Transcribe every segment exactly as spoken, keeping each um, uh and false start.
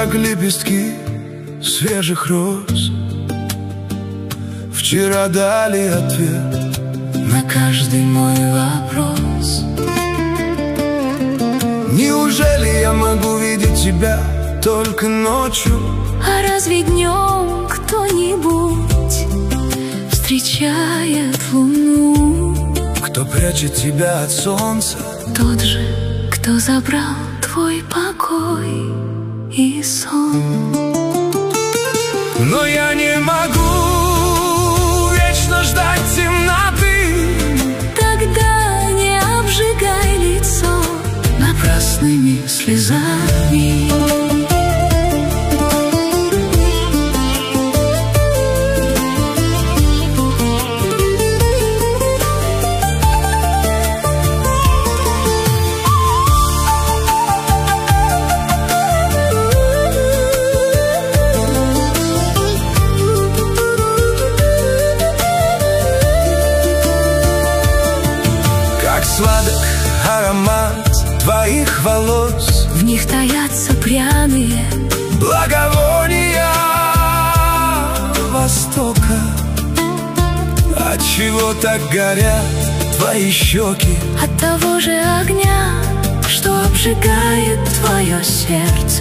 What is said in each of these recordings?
как лепестки свежих роз. Вчера дали ответ на каждый мой вопрос. Неужели я могу видеть тебя только ночью? А разве днем кто-нибудь встречает луну? Кто прячет тебя от солнца? Тот же, кто забрал твой покой и сон. Но я не могу вечно ждать темноты. Тогда не обжигай лицо напрасными слезами. Сладок аромат твоих волос, в них таятся пряные благовония Востока. Отчего так горят твои щеки? от того же огня, что обжигает твое сердце.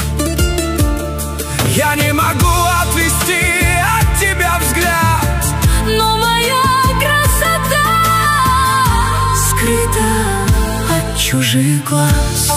Я не могу отвести от тебя взгляд, но моя красота скрыта от чужих глаз.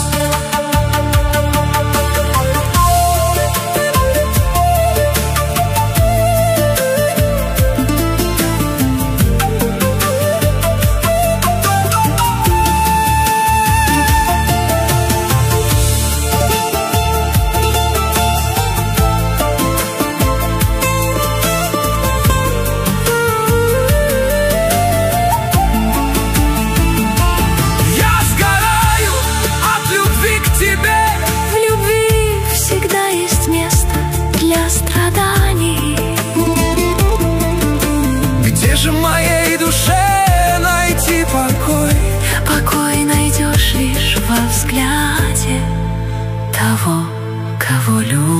Где же моей душе найти покой? Покой найдешь лишь во взгляде того, кого любишь.